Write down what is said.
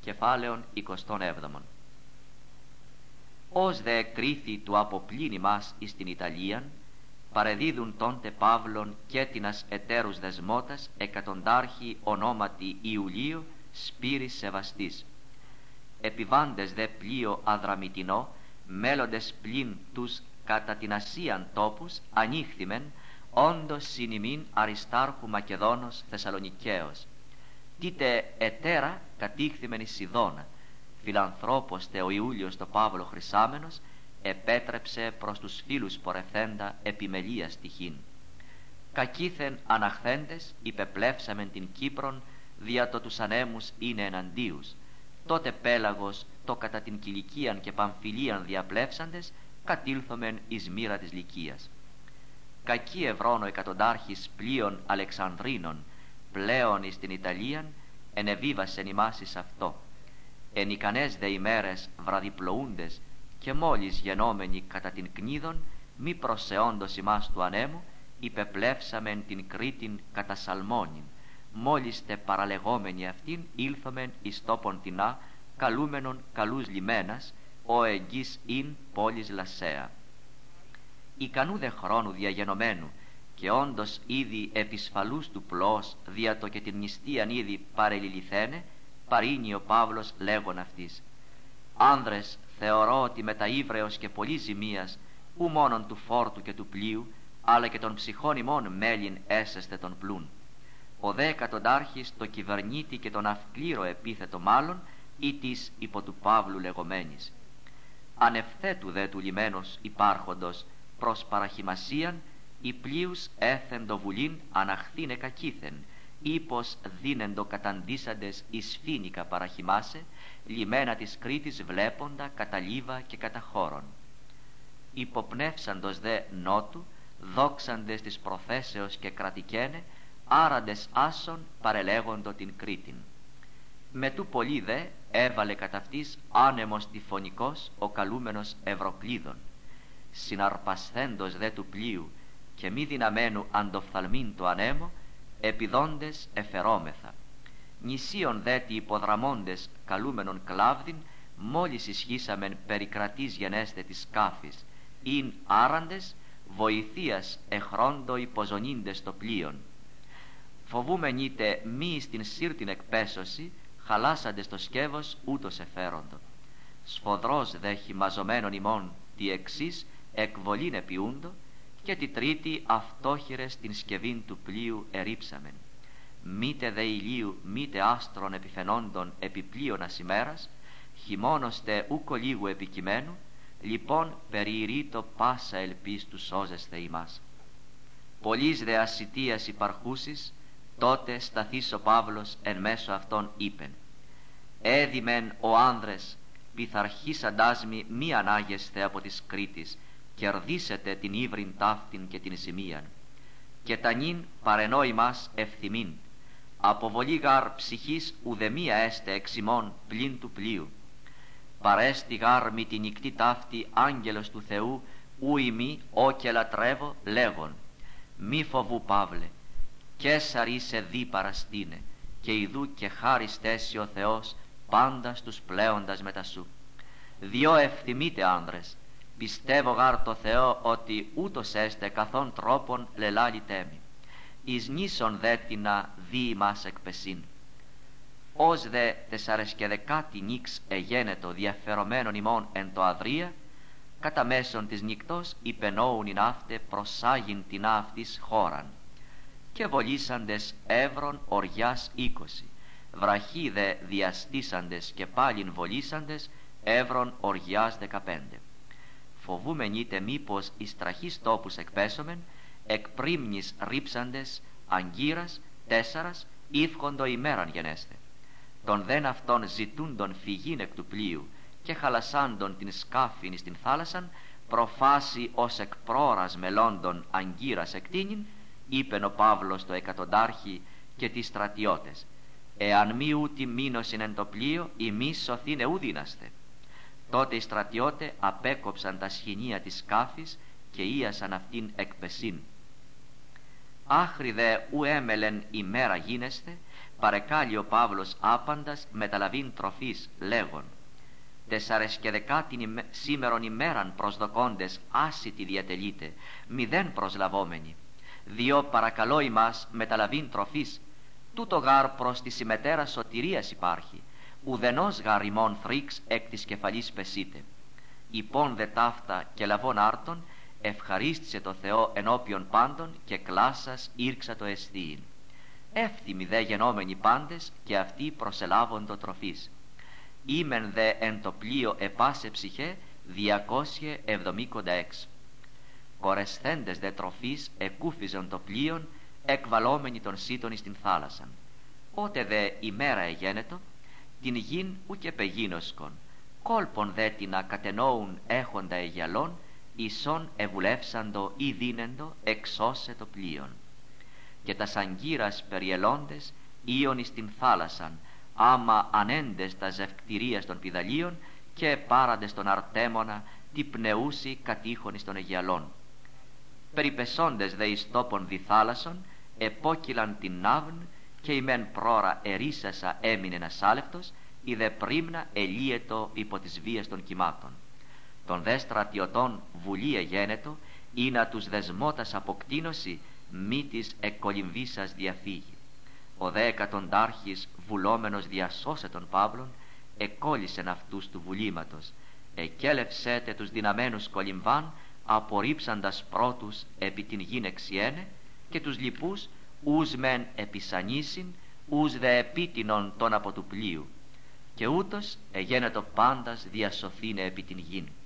κεφάλαιον 27. Ως δε εκκρίθη του αποπλήνει μας εις την Ιταλίαν, παρεδίδουν τόντε Παύλον και τινας εταίρους δεσμότας εκατοντάρχη ονόματι Ιουλίου Σπύρης Σεβαστής. Επιβάντες δε πλοίο αδραμητινό, μέλλοντες πλην τους κατά την Ασίαν τόπους ανήχθημεν, όντως συνημήν Αριστάρχου Μακεδόνος Θεσσαλονικαίος. Τίτε ετέρα κατήχθημεν εις Σιδώνα. Φιλανθρώπος τε ο Ιούλιος το Παύλο χρυσάμενος επέτρεψε προς τους φίλους πορευθέντα επιμελίας τυχήν. Κακήθεν αναχθέντες υπεπλεύσαμεν την Κύπρον, δια το τους ανέμους είναι εναντίους. Τότε Πέλαγος το κατά την Κιλικίαν και Παμφιλίαν διαπλεύσαντες κατήλθομεν εις μοίρα της Λυκίας. Κακή ευρώνο εκατοντάρχης πλοίων Αλεξανδρίνων πλέον εις την Ιταλίαν ενεβίβασεν ημάς εις αυτό. Εν ικανές δε ημέρες βραδιπλοούντες και μόλις γενόμενοι κατά την Κνίδων μη προσεόντος ημάς του ανέμου υπεπλεύσαμεν την Κρήτην κατά Σαλμόνιν. Μόλις τε παραλεγόμενοι αυτήν ήλθομεν εις τόπον τινά καλούμενον καλούς λιμένας, ο εγγύς ειν πόλης Λασσέα. Ικανού δε χρόνου διαγενομένου και όντως ήδη επισφαλούς του πλός δια το και την νηστείαν ήδη παρελιληθένε, παρήνει ο Παύλος λέγον αυτής: «Άνδρες, θεωρώ ότι μετά ύβρεως και πολύ ζημίας ου μόνον του φόρτου και του πλοίου, αλλά και των ψυχών ημών μέλην έσεστε τον πλούν. Ο δε εκατοντάρχης το κυβερνήτη και τον αυκλήρο επίθετο μάλλον ή της υπό του Παύλου λεγομένης. Ανευθέτου δε του λιμένος υπάρχοντος προς παραχημασίαν, οι πλοίους έθεντο βουλήν αναχθήνε κακήθεν, ύπος δίνεντο καταντήσαντες εις φίνικα παραχημάσε, λιμένα της Κρήτης βλέποντα κατά Λίβα και κατά χώρον. Υποπνεύσαντος δε νότου, δόξαντες της προθέσεως και κρατικένε, άραντες άσον παρελέγοντο την Κρήτην. Με του πολύ δε έβαλε κατά αυτής άνεμος τυφωνικός ο καλούμενος Ευροκλίδων. Συναρπασθέντος δε του πλοίου και μη δυναμένου αντοφθαλμήν το ανέμο, επιδόντες εφερόμεθα. Νησίων δε τι υποδραμώντες καλούμενον Κλάβδιν, μόλις ισχύσαμεν περικρατής γενέστε της σκάφης, ειν άραντες βοηθείας εχρόντο υποζωνίντες το πλοίον. Φοβούμενήτε μη στην σύρτην εκπέσωση, χαλάσαντες το σκεύος ούτως εφέροντο. Σφοδρός δε χυμαζομένων ημών τη εξής εκβολήν επιούντο, και τη τρίτη αυτόχειρες την σκευήν του πλοίου ερήψαμεν. Μήτε δε ηλίου μήτε άστρων επιφαινόντων επιπλείωνας ημέρας, χειμώνοστε ούκο λίγου επικειμένου, λοιπόν περιηρείτο πάσα ελπίς του σώζεσθε ημάς. Πολλής δε ασιτίας υπαρχούσης, τότε σταθείς ο Παύλος εν μέσω αυτών είπεν: «Έδιμεν ο άνδρες, πειθαρχήσαντάς μη ανάγεσθε από της Κρήτης, κερδίσετε την ύβριν ταύτην και την ζημίαν. Και τανήν παρενώ ημάς ευθυμήν. Αποβολή γάρ ψυχής ουδεμία έστε εξ ημών πλην του πλοίου. Παρέστη γάρ μη την νυκτή ταύτη άγγελος του Θεού, ου ημί ό και λατρεύω λέγον: μη φοβού Παύλε, Καίσαρ είσαι δι παραστήνε, και ιδού και χάριστέσαι ο Θεός πάντα στους πλέοντας μετά σου. Διό ευθυμείτε άνδρες, πιστεύω γάρ το Θεό ότι ούτως έστε καθόν τρόπον λελάλητέ μη. Εις νήσον δέτινα δι ημάς εκπεσίν. Ως δε 40 νύξ εγένετο διαφερομένων ημών εν το Αδρία, κατά μέσον της νυκτός υπενόουν ειν αύτε προσάγειν την αυτής χώραν. Και βολήσαντες εύρων οριάς 20, βραχοί δε διαστήσαντες και πάλιν βολήσαντες εύρων οριάς 15. Φοβούμενήτε μήπως εις τραχείς τόπους εκπέσομεν, εκ πρίμνης ρίψαντες αγκύρας 4 ύφχοντο ημέραν γενέστε. Τον δεν αυτόν ζητούντον φυγήν εκ του πλοίου και χαλασάντον την σκάφην εις την θάλασσαν, προφάσει ως εκ πρόρας μελώντων αγκύρας εκτείνην, είπεν ο Παύλος το εκατοντάρχη και τις στρατιώτες: εάν μη ούτι μείνωσιν εν το πλοίο, ημείς σωθήνε ου δύναστε. Τότε οι στρατιώτε απέκοψαν τα σχοινία της σκάφης και ίασαν αυτήν εκπεσίν. Άχρη δε ου έμελεν ημέρα γίνεστε, παρεκάλει ο Παύλος άπαντας μεταλαβήν τροφής λέγον: 40 σήμερον ημέραν προσδοκώντες άσυτη διατελείται, μηδέν προσλαβόμενοι. Διό παρακαλώ ημάς μεταλαβήν τροφής, τούτο γάρ προς τη ημετέρα σωτηρίας υπάρχει, ουδενός γάρ ημών θρύξ εκ της κεφαλής πεσείτε. Υπόν δε ταύτα και λαβών άρτων, ευχαρίστησε το Θεό ενώπιον πάντων και κλάσας ήρξα το εστίην. Εύθυμοι δε γενόμενοι πάντες και αυτοί προσελάβοντο τροφής. Ήμεν δε εν το πλοίο επάσε ψυχέ 276. Κορεσθέντες δε τροφής εκούφιζον το πλοίον, εκβαλόμενοι των σύτων εις την θάλασσαν. Ότε δε ημέρα εγένετο, την γην ουκ επεγίνωσκον, κόλπον δε την ακατενόουν έχοντα αιγιαλών, ισόν ευουλεύσαντο ή δίνεντο εξώσε το πλοίον. Και τα σαγκύρας περιελώντες ήον εις την θάλασσαν, άμα ανέντες τα ζευκτηρίας των πηδαλίων και πάραντες τον Αρτέμονα τη πνεούση κατήχων εις των αιγιαλών. Περιπεσόντες δε εις τόπον διθάλασσον, επόκυλαν την ναύν και η μεν πρόρα ερίσασα έμεινε ασάλευτος, η δε πρίμνα ελίετο υπό της βίας των κυμάτων. Των δε στρατιωτών βουλή εγένετο, ή να τους δεσμότας αποκτήνωση, μη της εκκολυμβήσας διαφύγει. Ο δε εκατοντάρχης βουλόμενος διασώσε τον Παύλον, εκκόλλησεν αυτούς του βουλήματος, εκέλευσέτε τους δυναμένους κολυμβάν, απορρίψαντας πρώτους επί την γην εξιένε, και τους λοιπούς ους μεν επισανήσιν, ους δε επίτινον τον από του πλοίου, και ούτως εγένετο πάντας διασωθήνε επί την γην.